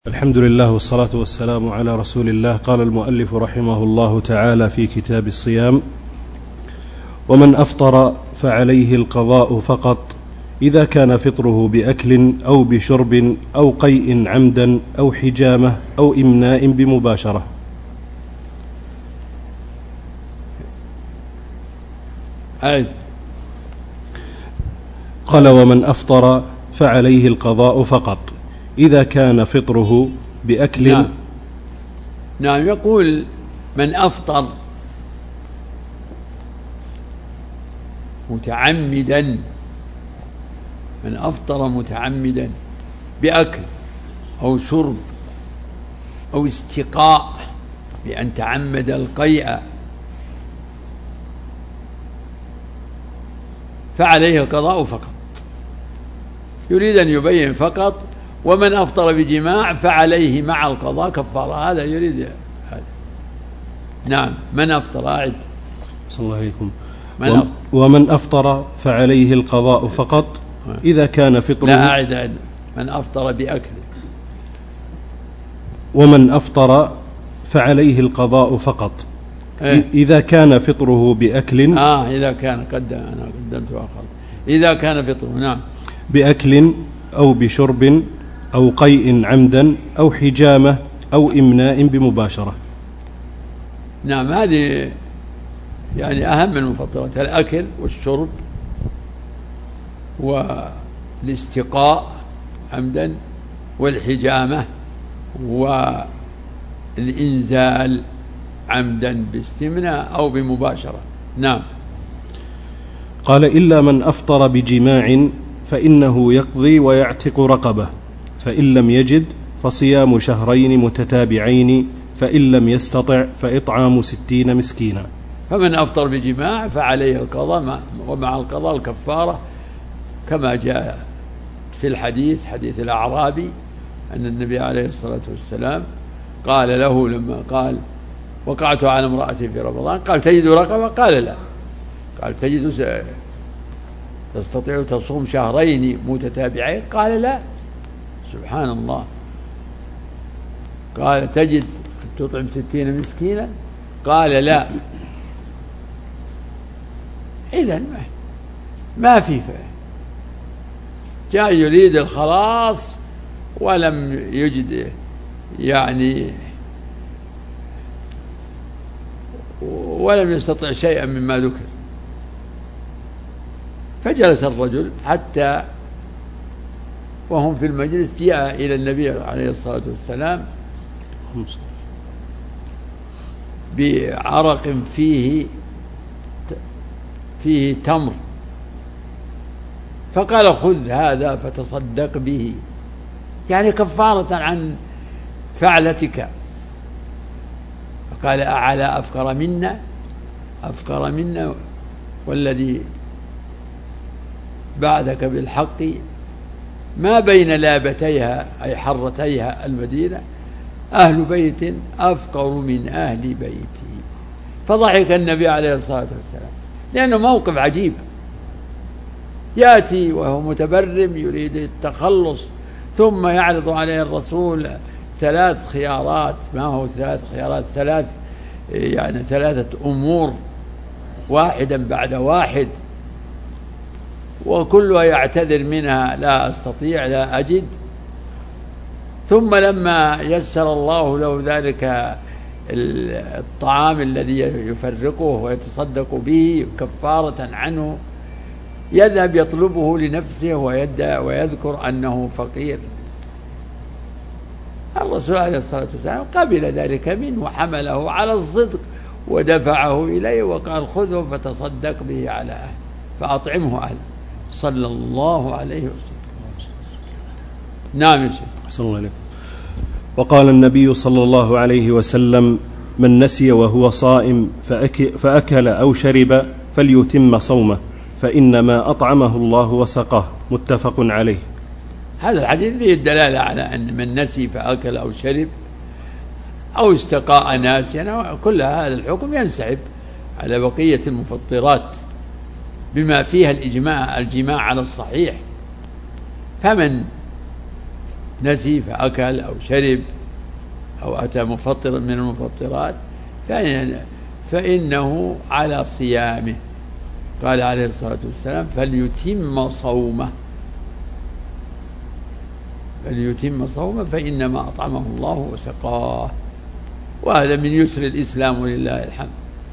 الحمد لله والصلاة والسلام على رسول الله. قال المؤلف رحمه الله تعالى في كتاب الصيام: ومن أفطر فعليه القضاء فقط إذا كان فطره بأكل أو بشرب أو قيء عمدا أو حجامة أو إمناء بمباشرة. قال: ومن أفطر فعليه القضاء فقط إذا كان فطره بأكل. نعم. يقول: من أفطر متعمدا، من أفطر متعمدا بأكل أو شرب أو استقاء، بأن تعمد القيء، فعليه القضاء فقط. يريد أن يبين فقط: ومن أفطر بجماع فعليه مع القضاء كفارة. هذا يريد هذا. نعم. من أفطر، أعد. صلى الله عليكم. ومن أفطر فعليه القضاء فقط إذا كان فطره. لا، أعد. من أفطر بأكل. ومن أفطر فعليه القضاء فقط إذا كان فطره بأكل. إذا كان أنا قدمت آخر. إذا كان فطره، نعم، بأكل أو بشرب أو قيء عمدا أو حجامة أو إمناء بمباشرة. نعم. هذه يعني أهم المفطرات: الأكل والشرب والاستقاء عمدا والحجامة والإنزال عمدا باستمناء أو بمباشرة. نعم. قال: إلا من أفطر بجماع فإنه يقضي ويعتق رقبة، فإن لم يجد فصيام شهرين متتابعين، فإن لم يستطع فإطعام 60 مسكينا. فمن أفطر بجماع فعليه القضاء، ومع القضاء الكفارة، كما جاء في الحديث، حديث الأعرابي، أن النبي عليه الصلاة والسلام قال له لما قال: وقعت على امرأتي في رمضان، قال: تجد رقبة؟ قال: لا. قال: تستطيع تصوم شهرين متتابعين؟ قال: لا. سبحان الله. قال: تجد تطعم 60 مسكينا؟ قال: لا. إذن ما في جاء يريد الخلاص ولم يجد، يعني ولم يستطع شيئا مما ذكر. فجلس الرجل حتى وهم في المجلس جاء إلى النبي عليه الصلاة والسلام بعرق فيه تمر، فقال: خذ هذا فتصدق به، يعني كفارة عن فعلتك. فقال: أعلى أفكر منا والذي بعدك بالحق ما بين لابتيها، أي حرتيها المدينة، أهل بيت أفقر من أهل بيتي. فضحك النبي عليه الصلاة والسلام، لأنه موقف عجيب. يأتي وهو متبرم يريد التخلص، ثم يعرض عليه الرسول 3 خيارات. ما هو 3 خيارات؟ 3 أمور، واحدا بعد واحد، وكلها يعتذر منها: لا أستطيع، لا أجد. ثم لما يسر الله له ذلك الطعام الذي يفرقه ويتصدق به كفارة عنه، يذهب يطلبه لنفسه ويذكر أنه فقير. الرسول عليه الصلاة والسلام قبل ذلك منه وحمله على الصدق ودفعه إليه وقال: خذه فتصدق به على أهل، فأطعمه أهل، صلى الله عليه وسلم. نعم يا شيخ. صلى الله عليه. وقال النبي صلى الله عليه وسلم: من نسي وهو صائم فأكل أو شرب فليتم صومه، فإنما أطعمه الله وسقاه. متفق عليه. هذا الحديث فيه الدلالة على أن من نسي فأكل أو شرب أو استقاء ناسيا، كل هذا الحكم ينسحب على بقية المفطرات بما فيها الجماع على الصحيح. فمن نسي فأكل أو شرب أو أتى مفطرا من المفطرات فإنه على صيامه. قال عليه الصلاة والسلام فليتم صومه فإنما أطعمه الله وسقاه. وهذا من يسر الإسلام ولله الحمد.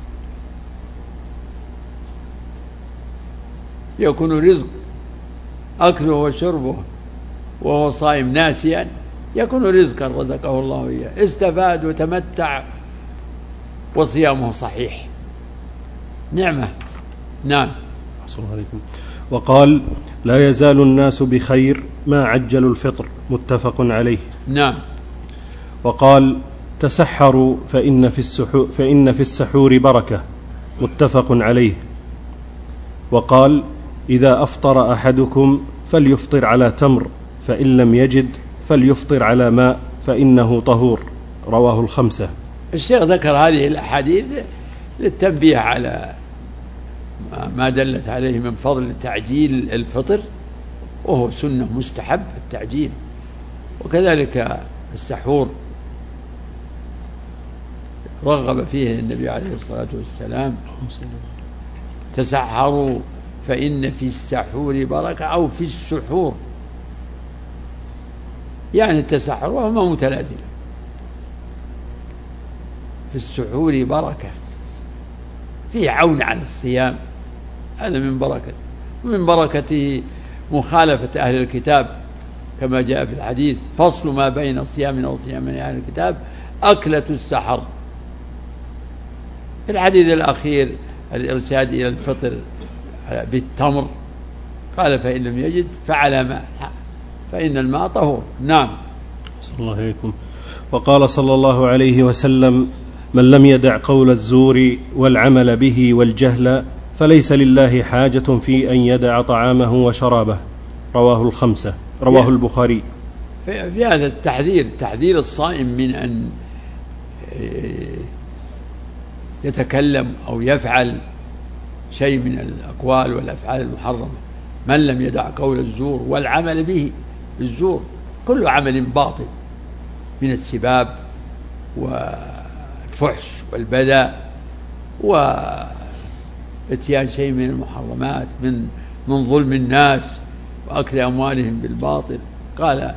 يكون رزق أكله وشربه وهو صائم ناسيا، يكون رزقا رزقه الله إياه، استفاد وتمتع وصيامه صحيح، نعمة. نعم. أحسن الله عليكم. وقال لا يزال الناس بخير ما عجلوا الفطر، متفق عليه. نعم. وقال تسحروا فإن في السحور بركة، متفق عليه. وقال إذا أفطر أحدكم فليفطر على تمر، فإن لم يجد فليفطر على ماء فإنه طهور، رواه الخمسة. الشيخ ذكر هذه الأحاديث للتنبيه على ما دلت عليه من فضل تعجيل الفطر، وهو سنة مستحب التعجيل. وكذلك السحور رغب فيه النبي عليه الصلاة والسلام تسحروا فإن في السحور بركة، أو في السحور، يعني التسحر وهما متلازمة. في السحور بركة، فيه عون على الصيام، هذا من بركته. ومن بركته مخالفة أهل الكتاب كما جاء في الحديث فصل ما بين صيامنا وصيام أهل الكتاب أكلة السحر. في الحديث الأخير الإرشاد إلى الفطر بالتمر، قال فإن لم يجد فعلى ماء، فإن الماء طهور. نعم. صلى الله عليكم. وقال صلى الله عليه وسلم من لم يدع قول الزور والعمل به والجهل فليس لله حاجة في أن يدع طعامه وشرابه، رواه الخمسة، رواه البخاري. في هذا التحذير، تحذير الصائم من أن يتكلم أو يفعل شيء من الأقوال والأفعال المحرمة. من لم يدع قول الزور والعمل به، الزور كل عمل باطل من السباب والفحش والبذاء واتيان شيء من المحرمات، من ظلم الناس وأكل أموالهم بالباطل. قال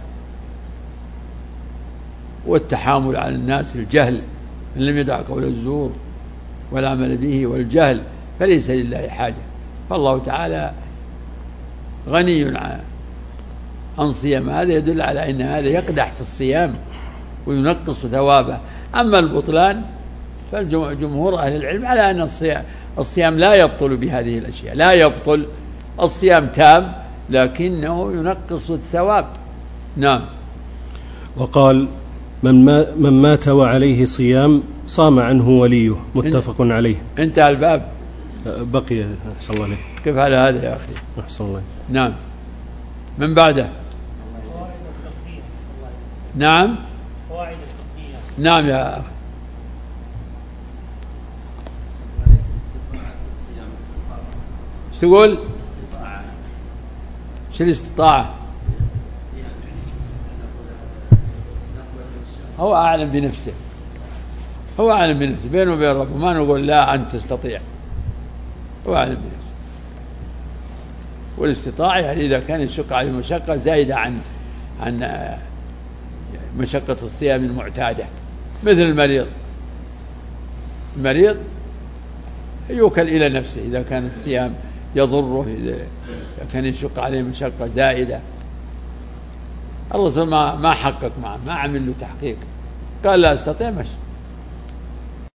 والتحامل على الناس، الجهل. من لم يدع قول الزور والعمل به والجهل فليس لله حاجة. فالله تعالى غني عن صيام. هذا يدل على أن هذا يقدح في الصيام وينقص ثوابه. أما البطلان فالجمهور أهل العلم على أن الصيام لا يبطل بهذه الأشياء، لا يبطل، الصيام تام لكنه ينقص الثواب. نعم. وقال من مات وعليه صيام صام عنه وليه، متفق عليه. انتهى الباب، بقي. أحسن الله عليك. كيف على هذا يا أخي؟ أحسن الله. نعم. من بعده. نعم. نعم يا أخي. تقول شو الاستطاعة؟ هو أعلم بنفسه، هو أعلم بنفسه، بينه وبين ربه، ما نقول لا أنت تستطيع، هو أعلم بنفسه. والاستطاعة يعني إذا كان يشق عليه مشقة زائدة عن مشقة الصيام المعتادة، مثل المريض يوكل إلى نفسه إذا كان الصيام يضره، إذا كان يشق عليه مشقة زائدة. الرسول ما حقق معه، ما عمل له تحقيق، قال لا أستطيع، مش